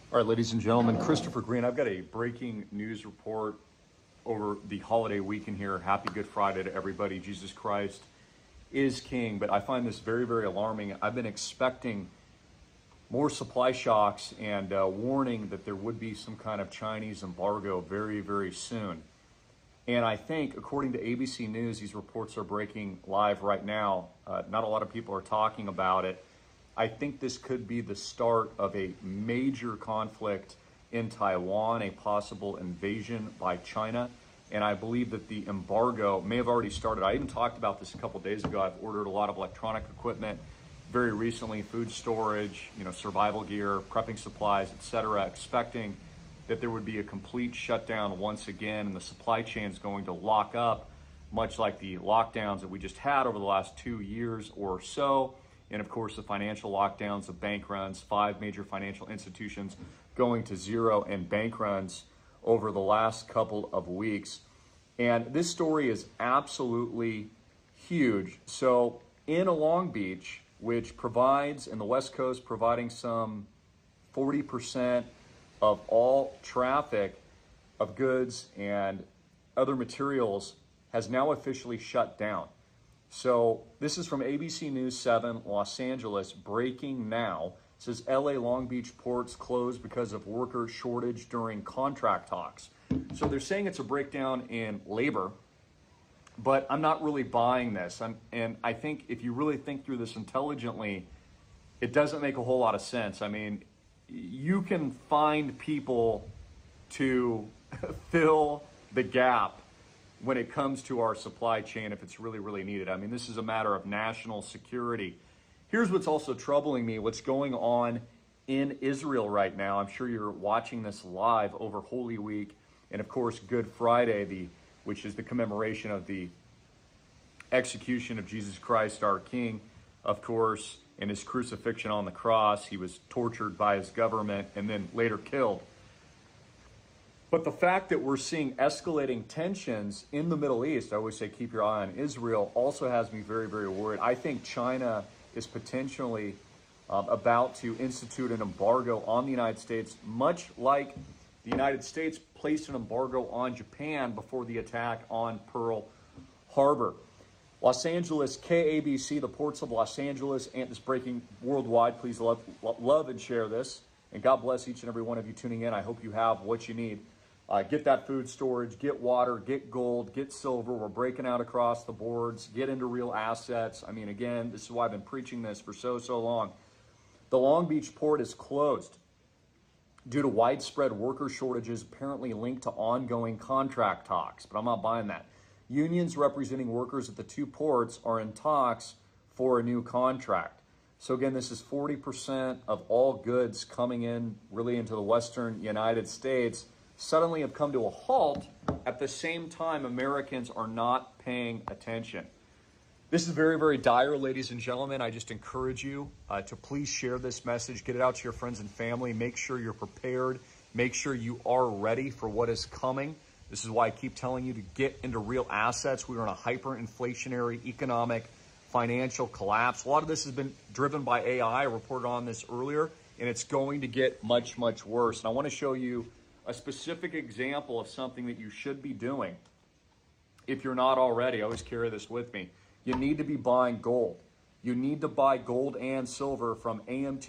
All right, ladies and gentlemen, Christopher Green. I've got a breaking news report over the holiday weekend here. Happy Good Friday to everybody. Jesus Christ is King, but I find this very, very alarming. I've been expecting more supply shocks and warning that there would be some kind of Chinese embargo very, very soon. And I think, according to ABC News, these reports are breaking live right now. Not a lot of people are talking about it. I think this could be the start of a major conflict in Taiwan, a possible invasion by China. And I believe that the embargo may have already started. I even talked about this a couple days ago. I've ordered a lot of electronic equipment very recently, food storage, survival gear, prepping supplies, etc., expecting that there would be a complete shutdown once again, and the supply chain is going to lock up, much like the lockdowns that we just had over the last 2 years or so. And of course, the financial lockdowns, the bank runs, 5 major financial institutions going to zero, and bank runs over the last couple of weeks. And this story is absolutely huge. So in Long Beach, which provides, in the West Coast, providing some 40% of all traffic of goods and other materials, has now officially shut down. So this is from ABC News 7, Los Angeles, breaking now. It says LA Long Beach ports closed because of worker shortage during contract talks. So they're saying it's a breakdown in labor, but I'm not really buying this. And I think if you really think through this intelligently, it doesn't make a whole lot of sense. I mean, you can find people to fill the gap when it comes to our supply chain if it's really, really needed. I mean, this is a matter of national security. Here's what's also troubling me, what's going on in Israel right now. I'm sure you're watching this live over Holy Week and, of course, Good Friday, which is the commemoration of the execution of Jesus Christ, our King, of course, and his crucifixion on the cross. He was tortured by his government and then later killed. But the fact that we're seeing escalating tensions in the Middle East, I always say keep your eye on Israel, also has me very, very worried. I think China is potentially about to institute an embargo on the United States, much like the United States placed an embargo on Japan before the attack on Pearl Harbor. Los Angeles, KABC, the ports of Los Angeles, and this breaking worldwide. Please love and share this. And God bless each and every one of you tuning in. I hope you have what you need. Get that food storage, get water, get gold, get silver. We're breaking out across the boards, get into real assets. I mean, again, this is why I've been preaching this for so long. The Long Beach port is closed due to widespread worker shortages apparently linked to ongoing contract talks, but I'm not buying that. Unions representing workers at the two ports are in talks for a new contract. So again, this is 40% of all goods coming in really into the Western United States suddenly have come to a halt. At the same time, Americans are not paying attention. This is very, very dire, ladies and gentlemen. I just encourage you to please share this message, get it out to your friends and family. Make sure you're prepared. Make sure you are ready for what is coming. This is why I keep telling you to get into real assets. We are in a hyperinflationary economic financial collapse. A lot of this has been driven by AI. I reported on this earlier, and it's going to get much, much worse. And I want to show you a specific example of something that you should be doing if you're not already. I always carry this with me. You need to be buying gold. You need to buy gold and silver from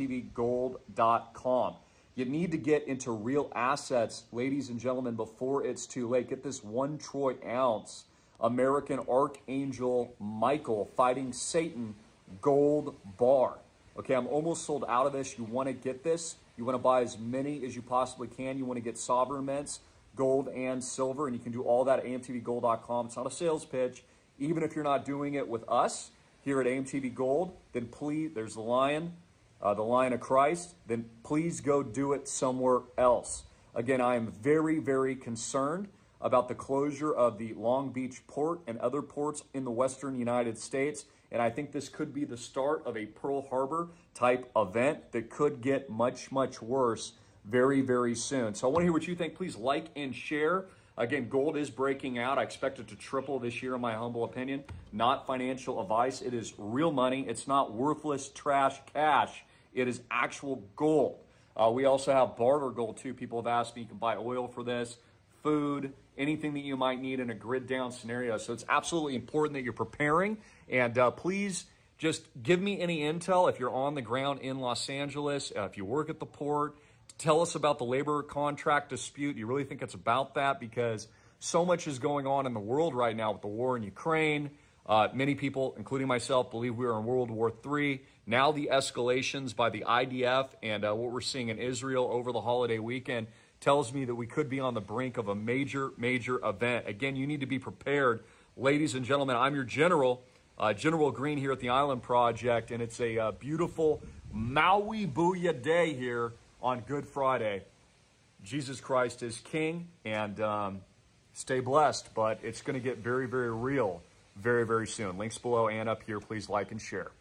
amtvgold.com. You need to get into real assets, ladies and gentlemen, before it's too late. Get this 1 troy ounce American Archangel Michael fighting Satan gold bar. Okay, I'm almost sold out of this. You want to get this. You want to buy as many as you possibly can. You want to get sovereign mints, gold and silver, and you can do all that at amtvgold.com. It's not a sales pitch. Even if you're not doing it with us here at AMTV Gold, then please, there's the Lion of Christ, then please go do it somewhere else. Again, I am very, very concerned about the closure of the Long Beach port and other ports in the Western United States. And I think this could be the start of a Pearl Harbor type event that could get much, much worse very, very soon. So I want to hear what you think. Please like and share. Again, gold is breaking out. I expect it to triple this year, in my humble opinion. Not financial advice. It is real money. It's not worthless trash cash. It is actual gold. We also have barter gold too. People have asked me, you can buy oil for this, food, anything that you might need in a grid down scenario. So it's absolutely important that you're preparing. And please just give me any intel if you're on the ground in Los Angeles, if you work at the port. Tell us about the labor contract dispute. Do you really think it's about that? Because so much is going on in the world right now with the war in Ukraine. Many people, including myself, believe we are in World War III. Now the escalations by the IDF and what we're seeing in Israel over the holiday weekend tells me that we could be on the brink of a major, major event. Again, you need to be prepared. Ladies and gentlemen, I'm your general, General Green here at the Island Project, and it's a beautiful Maui Booyah day here on Good Friday. Jesus Christ is King, and stay blessed, but it's going to get very, very real very, very soon. Links below and up here. Please like and share.